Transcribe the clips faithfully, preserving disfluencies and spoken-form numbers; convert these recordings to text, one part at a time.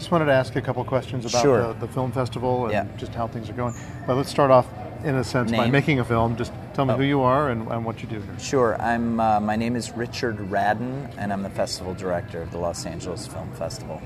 just wanted to ask you a couple questions about Sure. the, the film festival and Yeah. just how things are going. But let's start off, in a sense, by Name? making a film. Just tell me Oh. who you are and, and what you do here. Sure. I'm. Uh, my name is Richard Radden, and I'm the festival director of the Los Angeles Film Festival.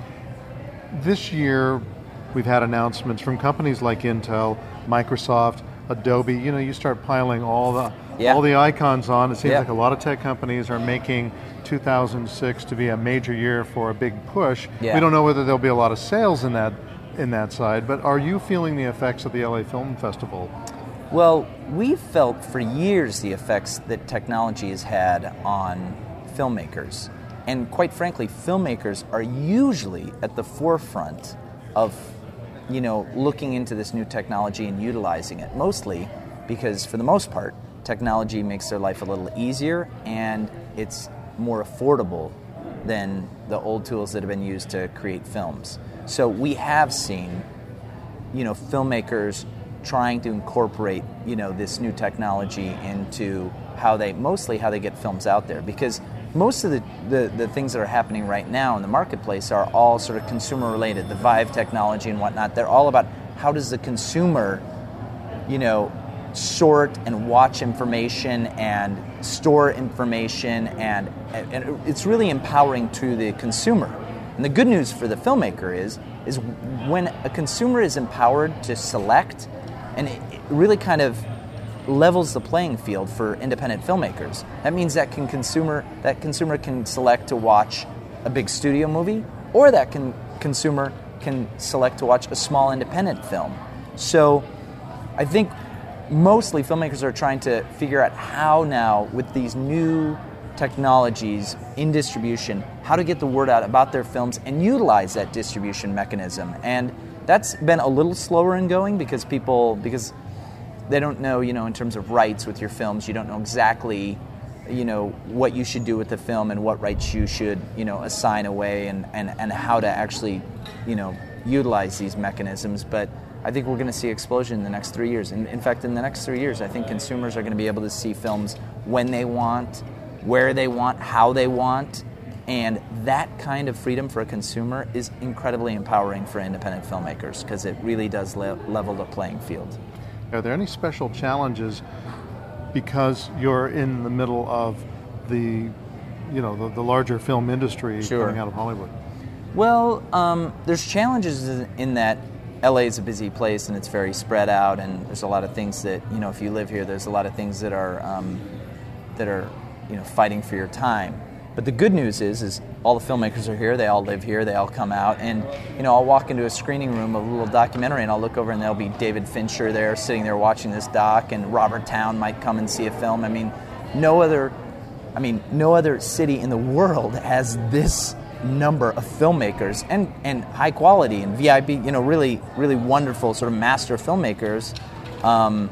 This year, we've had announcements from companies like Intel, Microsoft, Adobe. You know, you start piling all the Yeah. all the icons on. It seems Yeah. like a lot of tech companies are making two thousand six to be a major year for a big push. Yeah. We don't know whether there'll be a lot of sales in that in that side, but are you feeling the effects of the L A Film Festival? Well, we've felt for years the effects that technology has had on filmmakers. And quite frankly, filmmakers are usually at the forefront of, you know, looking into this new technology and utilizing it. Mostly because, for the most part, technology makes their life a little easier and it's more affordable than the old tools that have been used to create films. So we have seen, you know, filmmakers trying to incorporate, you know, this new technology into how they, mostly how they get films out there. Because most of the, the, the things that are happening right now in the marketplace are all sort of consumer related. The Vive technology and whatnot, they're all about how does the consumer, you know, sort and watch information and store information, and, and it's really empowering to the consumer. And the good news for the filmmaker is, is when a consumer is empowered to select, and it really kind of levels the playing field for independent filmmakers. That means that can consumer that consumer can select to watch a big studio movie, or that can consumer can select to watch a small independent film. So I think mostly filmmakers are trying to figure out how now, with these new technologies in distribution, how to get the word out about their films and utilize that distribution mechanism. And that's been a little slower in going because people, because they don't know, you know, in terms of rights with your films, you don't know exactly, you know, what you should do with the film and what rights you should, you know, assign away, and, and, and how to actually, you know, utilize these mechanisms. But I think we're going to see explosion in the next three years. In, in fact, in the next three years, I think consumers are going to be able to see films when they want, where they want, how they want, and that kind of freedom for a consumer is incredibly empowering for independent filmmakers because it really does le- level the playing field. Are there any special challenges because you're in the middle of the, you know, the, the larger film industry Sure. coming out of Hollywood? Well, um, there's challenges in that L A is a busy place and it's very spread out, and there's a lot of things that, you know, if you live here, there's a lot of things that are um, that are, you know, fighting for your time. But the good news is, is all the filmmakers are here. They all live here. They all come out, and you know, I'll walk into a screening room of a little documentary, and I'll look over, and there'll be David Fincher there, sitting there watching this doc, and Robert Towne might come and see a film. I mean, no other, I mean, no other city in the world has this number of filmmakers and and high quality and V I P, you know, really, really wonderful sort of master filmmakers, um,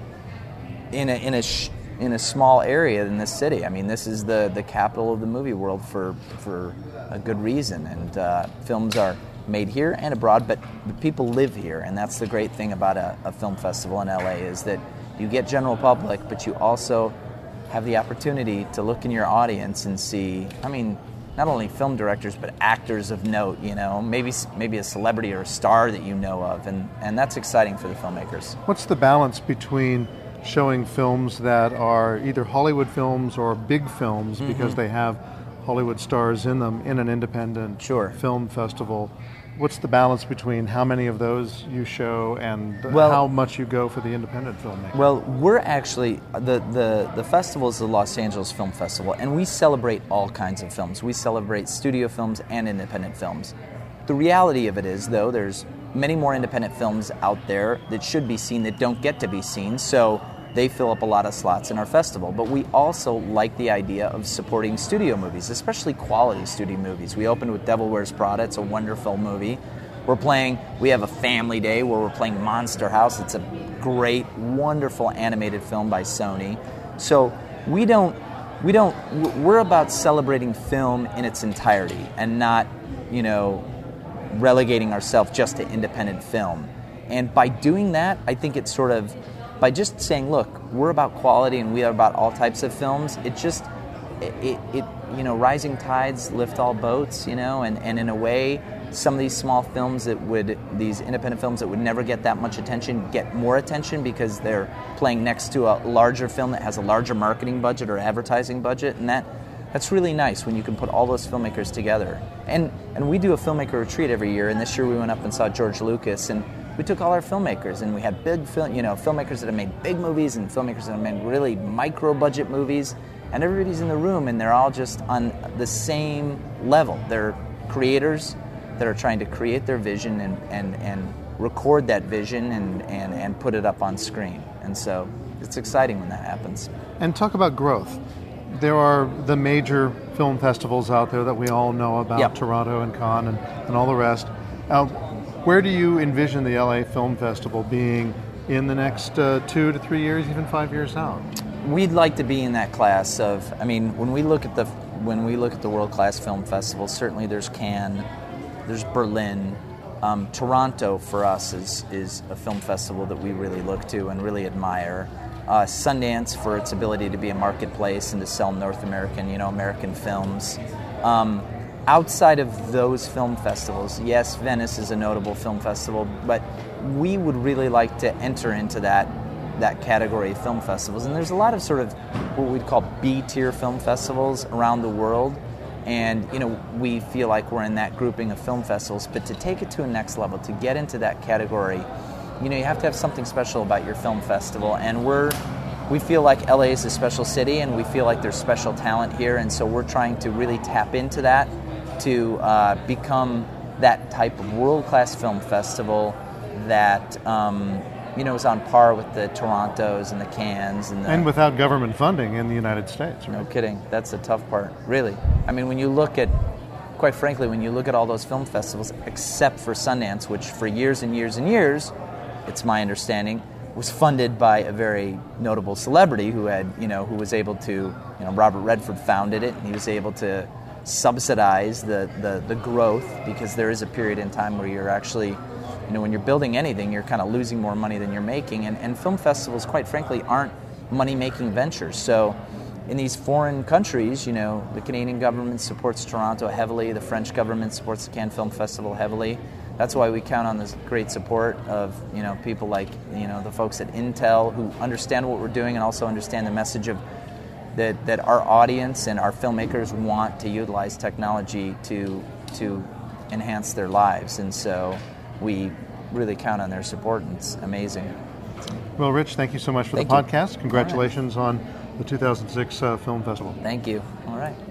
in a in a. Sh- in a small area in this city. I mean, this is the, the capital of the movie world for for a good reason. And uh, films are made here and abroad, but the people live here. And that's the great thing about a, a film festival in L A is that you get general public, but you also have the opportunity to look in your audience and see, I mean, not only film directors, but actors of note, you know, maybe maybe a celebrity or a star that you know of. And, and that's exciting for the filmmakers. What's the balance between showing films that are either Hollywood films or big films mm-hmm. because they have Hollywood stars in them in an independent sure. film festival? What's the balance between how many of those you show and well, how much you go for the independent filmmaker? Well, we're actually, the, the, the festival is the Los Angeles Film Festival, and we celebrate all kinds of films. We celebrate studio films and independent films. The reality of it is, though, there's many more independent films out there that should be seen that don't get to be seen, so they fill up a lot of slots in our festival. But we also like the idea of supporting studio movies, especially quality studio movies. We opened with Devil Wears Prada. It's a wonderful movie. We're playing, we have a family day where we're playing Monster House. It's a great, wonderful animated film by Sony. So we don't, we don't, we're about celebrating film in its entirety and not, you know, relegating ourselves just to independent film. And by doing that, I think it's sort of, by just saying, look, we're about quality and we are about all types of films, it just, it, it, it you know, rising tides lift all boats, you know, and, and in a way, some of these small films that would, these independent films that would never get that much attention, get more attention because they're playing next to a larger film that has a larger marketing budget or advertising budget, and that that's really nice when you can put all those filmmakers together. And and we do a filmmaker retreat every year, and this year we went up and saw George Lucas, and we took all our filmmakers, and we had big film, you know, filmmakers that have made big movies and filmmakers that have made really micro-budget movies, and everybody's in the room, and they're all just on the same level. They're creators that are trying to create their vision and, and, and record that vision and, and, and put it up on screen. And so it's exciting when that happens. And talk about growth. There are the major film festivals out there that we all know about, yep. Toronto and Cannes and, and all the rest. Uh, where do you envision the L A Film Festival being in the next uh, two to three years, even five years out? We'd like to be in that class of, I mean, when we look at the when we look at the world-class film festivals, certainly there's Cannes, there's Berlin. Um, Toronto for us is is a film festival that we really look to and really admire. Uh, Sundance for its ability to be a marketplace and to sell North American, you know, American films. Um, outside of those film festivals, yes, Venice is a notable film festival, but we would really like to enter into that that category of film festivals. And there's a lot of sort of what we'd call B-tier film festivals around the world. And, you know, we feel like we're in that grouping of film festivals, but to take it to a next level, to get into that category, you know, you have to have something special about your film festival. And we're, we feel like L A is a special city, and we feel like there's special talent here, and so we're trying to really tap into that to uh, become that type of world-class film festival that, um, you know, is on par with the Torontos and the Cannes. And, the, and without government funding in the United States, right? No kidding. That's the tough part, really. I mean, when you look at, quite frankly, when you look at all those film festivals, except for Sundance, which for years and years and years, it's my understanding, was funded by a very notable celebrity who had, you know, who was able to, you know, Robert Redford founded it, and he was able to subsidize the, the, the growth, because there is a period in time where you're actually, you know, when you're building anything, you're kind of losing more money than you're making, and, and film festivals, quite frankly, aren't money-making ventures. So in these foreign countries, you know, the Canadian government supports Toronto heavily, the French government supports the Cannes Film Festival heavily. That's why we count on this great support of, you know, people like, you know, the folks at Intel who understand what we're doing and also understand the message of that, that our audience and our filmmakers want to utilize technology to to enhance their lives. And so we really count on their support, and it's amazing. Well, Rich, thank you so much for thank the you. podcast. Congratulations right. on the two thousand six uh, Film Festival. Thank you. All right.